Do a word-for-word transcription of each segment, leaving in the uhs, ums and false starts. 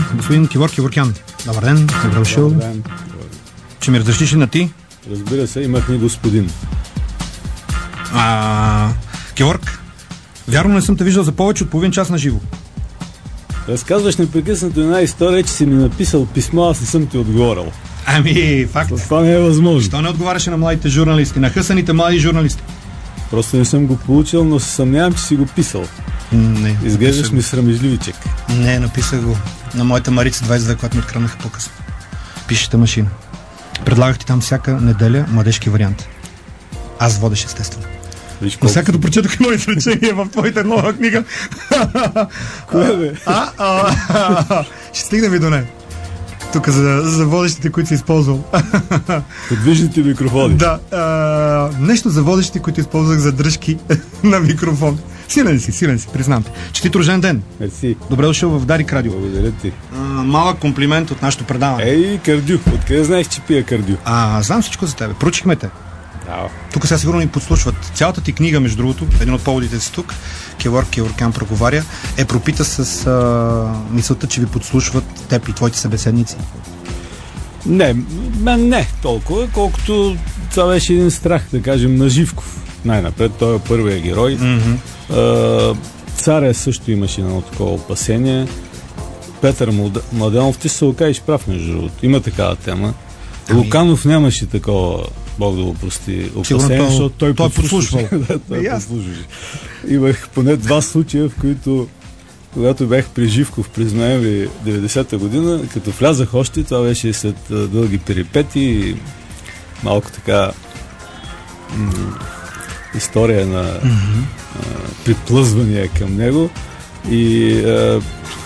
господин Кивор Киворкян. Добър ден, добре дошъл. Добър ден. Ще ми разрешиш ли на ти? Разбира се, имах ни господин. А, Киворк, вярно не съм те виждал за повече от половин час на живо. Разказваш непрекъснато една история, че си ми написал писмо, аз не съм ти отговорил. Ами, факт. Това не е възможно. Що не отговаряше на младите журналисти, на хъсаните млади журналисти? Просто не съм го получил, но се съмнявам, че си го писал. Не. Изглеждаш ми срамежливичек. Не, написах го на моята Марица двайсет две, която ми откраднаха по-късно. Пишеща машина. Предлагах ти там всяка неделя младежки вариант. Аз водеш, естествено. Виж, но сега като прочетох едно изречение в твоята нова книга. Кое бе? А, а, а, ще стигнем и до нея. Тук за, за водещите, които си използвал. Подвижните микрофони. Да. А, нещо за водещите, които използвах за дръжки на микрофон. Силен си, силен си, признам те. Честит рожден ден. Мерси. Добре дошъл в Дарик Радио. Благодаря ти. А, малък комплимент от нашото предаване. Ей, кардю. Откъде знаеш, че пия кардю? А, знам всичко за тебе. Проучихме те. Да. Тук сега сигурно ни подслушват. Цялата ти книга, между другото, един от поводите си тук, Кивор Киворкян проговаря, е пропита с а, мисълта, че ви подслушват теб и твоите събеседници. Не, мен не толкова, колкото това беше един страх, да кажем, на Живков. Най-напред, той е първият герой. Mm-hmm. А, Царя също имаше едно такова опасение. Петър Младенов, ти се окажеш прав, между другото. Има такава тема. Ами... Луканов нямаше такова, Бог да го прости, опасение, защото той, той подслушвал. Да, той подслушваше. Имах поне два случая, в които, когато бях при Живков през ноември деветдесета година, като влязах още, това беше след дълги перипети, малко така м- история на mm-hmm. а, приплъзвания към него и а,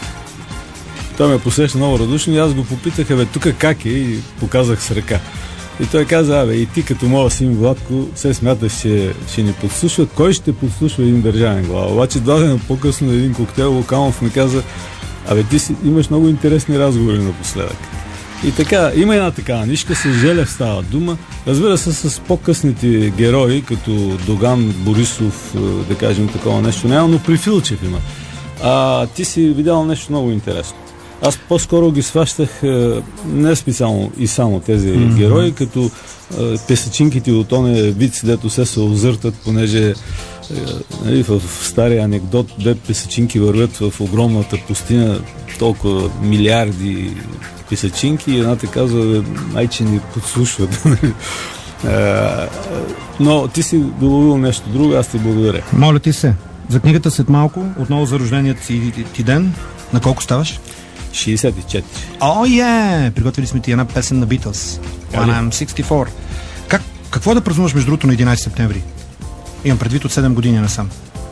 той ме посрещна много радушно и аз го попитах, абе, тук как е, и показах с ръка. И той каза, абе, и ти като моя син Владко, се смяташ, че ще ни подслушват. Кой ще подслушва един държавен глава? Обаче два дена по-късно на един коктейл Луканов ми каза, абе, ти си, имаш много интересни разговори напоследък. И така, има една такава нишка, с Желев става дума. Разбира се, с по-късните герои, като Доган, Борисов, да кажем такова нещо няма, но при Филчев има. А ти си видял нещо много интересно. Аз по-скоро ги сващах не специално и само тези mm-hmm. герои, като е, песачинките от оне вид, дето се се озъртат, понеже е, нали, в, в стария анекдот, де песачинки вървят в огромната пустиня, толкова милиарди песачинки и едната казва, майче ни подслушват. Но ти си доловил нещо друго, аз ти благодаря. Моля ти се, за книгата след малко, отново за рожденият ти, ти ден, на колко ставаш? шейсет и четири. О, е! Приготвили сме ти една песен на Beatles. When I'm шейсет и четири. Как, какво да празнуваш между другото на единайсети септември? Имам предвид от седем години насам.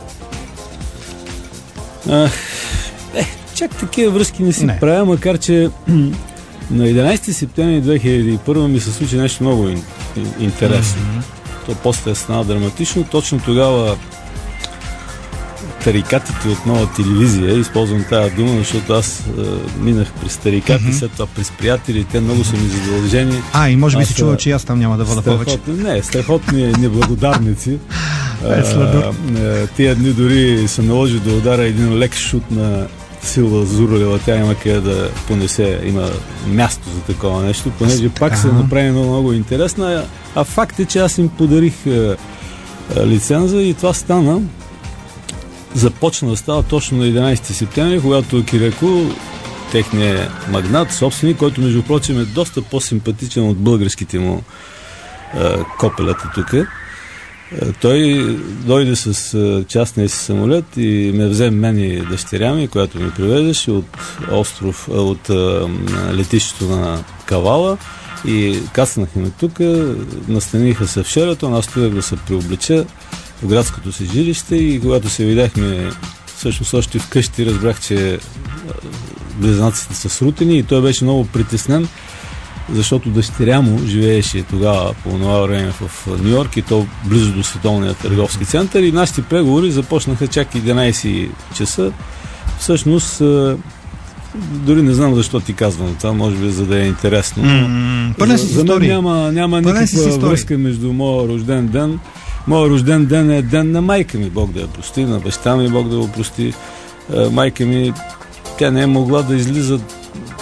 А, е, чак такива връзки не си не. правя, макар че на единайсети септември две хиляди и първа ми се случи нещо много ин, интересно. Mm-hmm. То после стана драматично. Точно тогава тарикатите от нова телевизия, използвам тази дума, защото аз е, минах през тарикати, mm-hmm. след това през приятели, те много са ми задължени. А, и може би си чувал, че аз там няма да вода повече. Не, страхотни неблагодарници. е, тия дни дори се наложи да удара един лек шут на Силва Зуролева, тя има къде да понесе, има място за такова нещо, понеже а, пак се направи много, много интересна, а факт е, че аз им подарих е, е, лиценза и това стана. Започна да става точно на единайсети септември, когато Киреко, техният магнат, собственик, който между прочим е доста по-симпатичен от българските му е, копелята тук. Е, той дойде с е, частния си самолет и ме взе мен и дъщеря ми, която ми приведеше от остров, е, от е, летището на Кавала и кацнахме тук, настаниха се в шерето, аз стоях да се приоблеча в градското си жилище и когато се видяхме всъщност още вкъщи, разбрах, че близнаците са срутени и той беше много притеснен, защото дъщеря му живееше тогава по това време в Ню-Йорк и то близо до Световния търговски център и нашите преговори започнаха чак единайсет часа. Всъщност дори не знам защо ти казвам това, може би за да е интересно. Mm, за, за мен няма, няма никаква връзка между моя рожден ден. Моя рожден ден е ден на майка ми, Бог да я прости, на баща ми, Бог да го прости. Майка ми, тя не е могла да излиза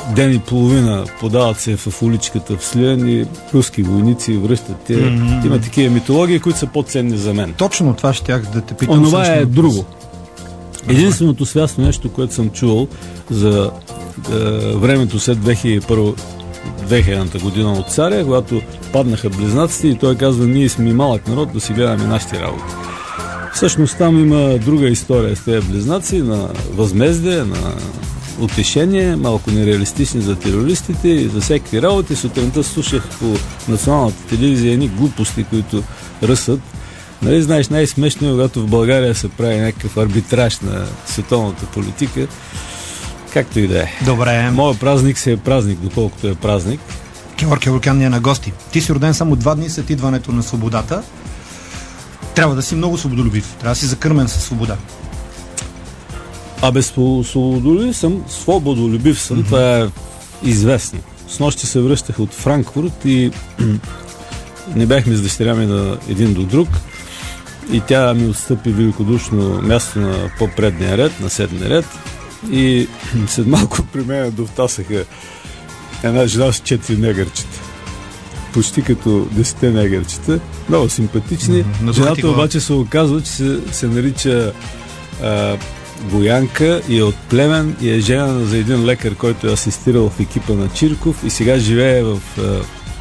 ден и половина подават се в уличката в Сливен и руски войници връщат те. Mm-hmm. Има такива митологии, които са по-ценни за мен. Точно това щях да те питам. Онова е друго. Единственото свясно нещо, което съм чувал за е, времето след две хиляди и първа две хилядната година от царя, когато паднаха близнаците и той казва, ние сме малък народ, да си гледаме нашите работи. Всъщност там има друга история с тези близнаци, на възмездие, на утешение, малко нереалистични за терористите и за всякакви работи. Сутринта слушах по националната телевизия едни глупости, които ръсат. Нали, знаеш, най-смешно е, когато в България се прави някакъв арбитраж на световната политика. Както и да е. Добре. Моят празник се е празник, доколкото е празник. Георг Еворкян ни е на гости. Ти си роден само два дни след идването на свободата. Трябва да си много свободолюбив. Трябва да си закърмен със свобода. А без свободолюбив съм, свободолюбив съм, mm-hmm. това е известно. С нощи се връщах от Франкфурт и не бяхме с дъщеря ми на един до друг и тя ми отстъпи великодушно място на по-предния ред, на седмия ред и след малко при мен довтасаха една жена с четири негърчета. Почти като десете негърчета. Много симпатични. Mm-hmm. Жената обаче се оказва, че се, се нарича а, Боянка и е от Племен и е жена за един лекар, който е асистирал в екипа на Чирков и сега живее в а,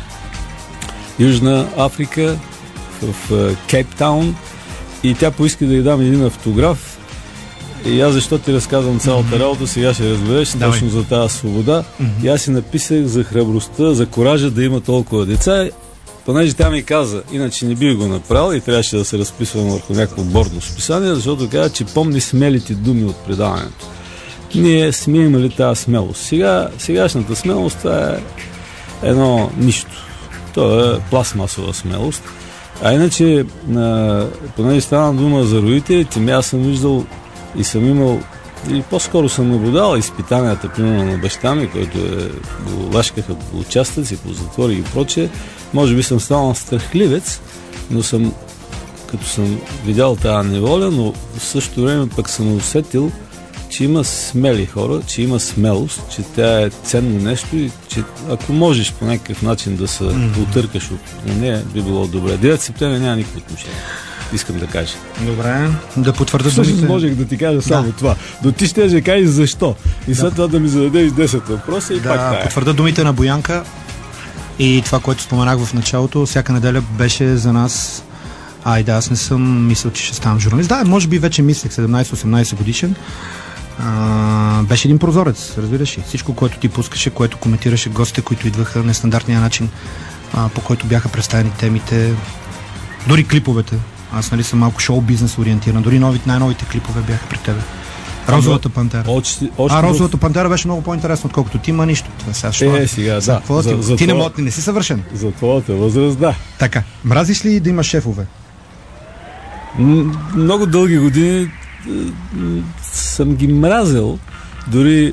Южна Африка, в а, Кейптаун и тя поиска да й дам един автограф и аз защо ти разказвам цялата mm-hmm. работа, сега ще разбереш Давай. Точно за тази свобода. Mm-hmm. И аз си написах за храбростта, за коража да има толкова деца. Понеже тя ми каза, иначе не бих го направил и трябваше да се разписвам върху някакво бордно списание, защото каза, че помни смелите думи от предаването. Ние сме имали тази смелост. Сега, сегашната смелост това е едно нищо. Това е пластмасова смелост. А иначе, а, понеже стана дума за родителите, ми аз съм виждал и съм имал, или по-скоро съм наблюдал изпитанията, примерно на баща ми, който е, го лашкаха по участъци, по затвори и прочее. Може би съм станал страхливец, но съм, като съм видял тази неволя, но в същото време пък съм усетил, че има смели хора, че има смелост, че тя е ценно нещо и че ако можеш по някакъв начин да се mm-hmm. отъркаш от нея, би било добре. девети септември няма никакво отношение. Искам да кажа. Добре, да потвърда думите. думите. Можех да ти кажа само да. това. Но ти ще да кажеш защо. И след да. това да ми зададеш десет въпроса и да, пак тая. Да, потвърда думите на Боянка и това, което споменах в началото. Всяка неделя беше за нас. Ай, да, аз не съм мислил, че ще ставам журналист. Да, може би вече мислех, седемнайсет-осемнайсет годишен. А, беше един прозорец, разбираш ли. Всичко, което ти пускаше, което коментираше гостите, които идваха нестандартния начин, а, по който бяха представени темите, дори клиповете. Аз нали съм малко шоу-бизнес ориентиран. Дори новите, най-новите клипове бяха при тебе. Розовата пантера. Още, още а, Розовата пантера беше много по-интересно, отколкото ти има нищо. Това сега, шо, е, сега, да. За, за, за, ти това, не, мод, не си съвършен. За твоята възраст, да. Така. Мразиш ли да имаш шефове? М- много дълги години съм ги мразил. Дори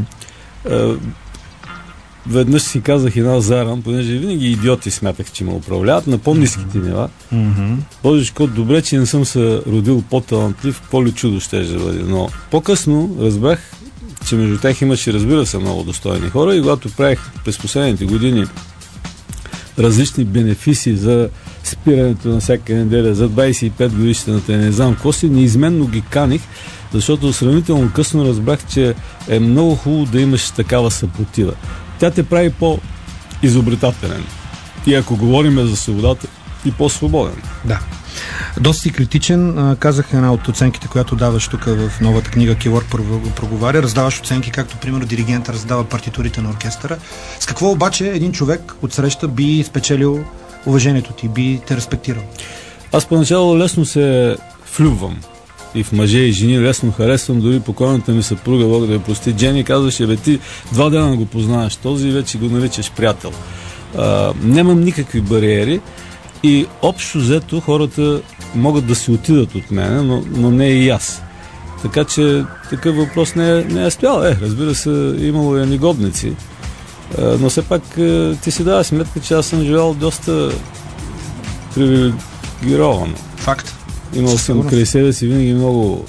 веднъж си казах една заран, понеже винаги идиоти смятах, че ме управляват на по-ниските нива. Mm-hmm. Божечко, добре, че не съм се родил по-талантлив, по-ли чудо ще да бъде. Но по-късно разбрах, че между тях имаше, разбира се, много достойни хора и когато правих през последните години различни бенефиси за спирането на всяка неделя, за двайсет и пет годишната, не знам какво си, неизменно ги каних, защото сравнително късно разбрах, че е много хубаво да имаш такава съпротива. Тя те прави по-изобретателен. И ако говорим за свободата, и по-свободен. Да. Доста си критичен. Казах една от оценките, която даваш тук в новата книга Kevork проговаря. Раздаваш оценки, както примерно диригента раздава партитурите на оркестъра. С какво обаче един човек отсреща би спечелил уважението ти, би те респектирал? Аз поначало лесно се влюбвам. И в мъже и жени лесно харесвам, дори покойната ми съпруга, Бог да я прости. Джени казваше, бе ти два дена го познаваш този и вече го наричаш приятел. А, нямам никакви бариери и общо взето хората могат да си отидат от мене, но, но не и аз. Така че такъв въпрос не е, не е стоял. Е, разбира се, имало и негодници. А, но все пак ти си дава сметка, че аз съм живял доста привилегировано. Факт. Имал съм край себе си винаги много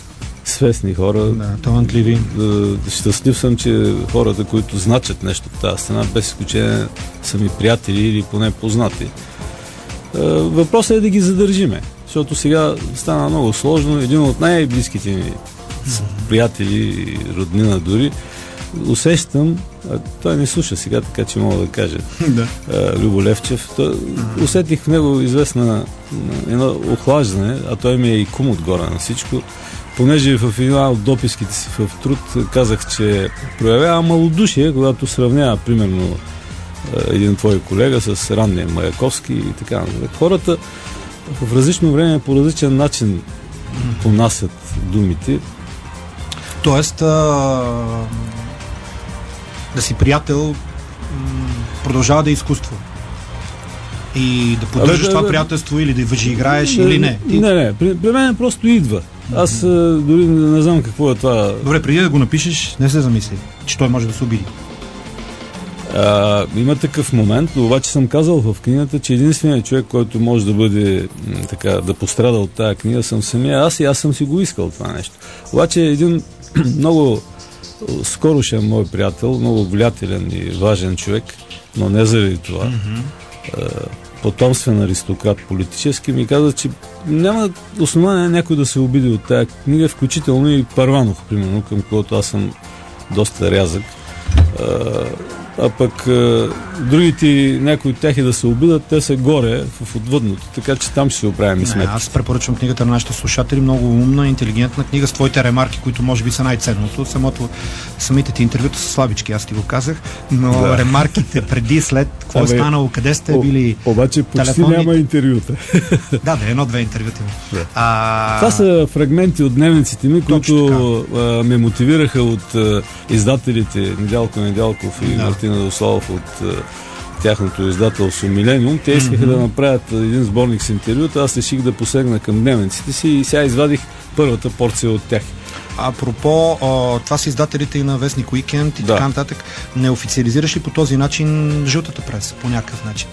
свестни хора. Да, талантливи. Щастлив съм, че хората, които значат нещо в тази страна, без изключение са ми приятели или поне познати. Въпросът е да ги задържиме, защото сега стана много сложно. Един от най-близките ми приятели и роднина дори, усещам, а той не слуша сега, така че мога да кажа, да. Любо Левчев, той, усетих в него известна едно охлаждане, а той ми е и кум отгоре на всичко, понеже в една от дописките си в Труд казах, че проявява малодушие, когато сравнява, примерно, един твой колега с ранния Маяковски и така нататък. Хората в различно време по различен начин понасят думите. Тоест, а, да си приятел м- продължава да е изкуство. И да поддържаш а, това да, приятелство или да въжи играеш не, или не. Ти... Не, не, при, при мен просто идва. Аз mm-hmm. дори не, не знам какво е това. Добре, преди да го напишеш, не се замисли, че той може да се обиди. А, има такъв момент, но обаче съм казал в книгата, че единственият човек, който може да бъде м, така, да пострада от тази книга, съм самия аз и аз съм си го искал това нещо. Обаче един много скорошен мой приятел, много влиятелен и важен човек, но не заради това, mm-hmm. а, потомствен аристократ политически, ми каза, че няма основание някой да се обиди от тази книга, включително и Първанов, примерно, към когото аз съм доста рязък. А, а пък а, другите, някои от тях и да се обидат, те са горе в отвъдното, така че там ще си оправим и сметки. Аз препоръчвам книгата на нашите слушатели, много умна, интелигентна книга с твоите ремарки, които може би са най-ценното. Самото, самите ти интервюта са слабички, аз ти го казах, но да. Ремарките преди, след, какво е станало, къде сте били, обаче почти телефонните... няма интервюта. Да, да, едно-две интервюта. Да. А... Това са фрагменти от дневниците ми, които а, ме мотивираха от а, издателите Недялко Недялков и да. Мартина Дославов от а, тяхното издателство Милениум. Те искаха mm-hmm. да направят един сборник с интервюта, аз реших да посегна към дневниците си и сега извадих първата порция от тях. Апропо, о, това са издателите и на Вестник Уикенд и да. Така нататък. Не официализираш ли по този начин жълтата преса, по някакъв начин?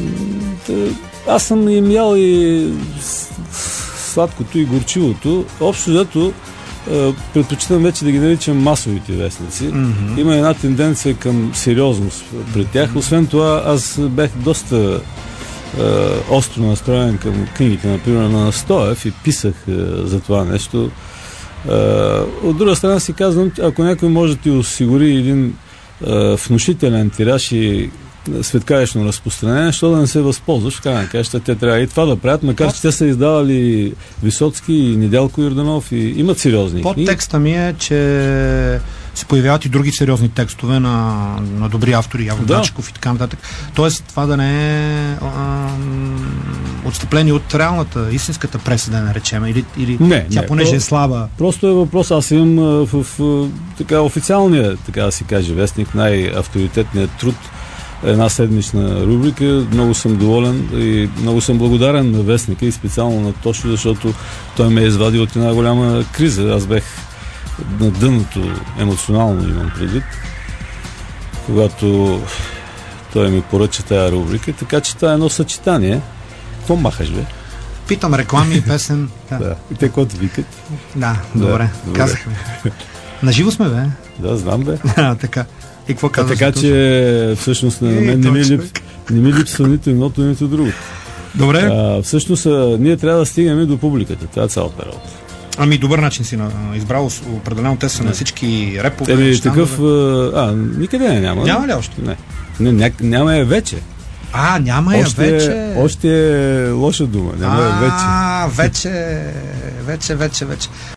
Аз съм им ял и сладкото и горчивото. Общо взето предпочитам вече да ги наричам масовите вестници. Mm-hmm. Има една тенденция към сериозност пред тях. Освен това, аз бях доста е, остро настроен към книгите, например, на Стоев и писах е, за това нещо. Е, от друга страна си казвам, ако някой може да ти осигури един е, внушителен тираж и светкавично разпространение, защо да не се възползваш, в крайна краща те трябва и това да правят, макар че те са издавали Висоцки и Недялко Йорданов и имат сериозни книги. Подтекста ми е, че се появяват и други сериозни текстове на, на добри автори, Явор да. Дачков и така нататък. Тоест, това да не е а, отстъпление от реалната, истинската преса, да наречем, или, или не, тя не, понеже про, е слаба. Просто е въпрос, аз имам в, в, в така официалния, така да си каже, вестник, най-авторитетният Труд, една седмична рубрика. Много съм доволен и много съм благодарен на вестника и специално на Тошо, защото той ме е извадил от една голяма криза. Аз бех на дъното, емоционално имам предвид, когато той ми поръча тая рубрика, така че това е едно съчетание. Какво махаш, бе? Питам реклами и песен. Да. Да. И те какво викат? Да, добре. Да, казахме. Наживо сме, бе? Да, знам, бе. А, така. И какво казваш? Така че всъщност на мен не ми, лип, не ми липсва нито едното, нито другото. Добре. А, всъщност а, ние трябва да стигаме до публиката. Това е цялата работа. Ами добър начин си на, избрал определено те са на всички репове. Еми такъв... А, никъде не няма. Няма ли още? Не. не ня, няма я вече. А, няма я още, вече. Още е лоша дума. Няма а, я вече. А, вече, вече, вече, вече.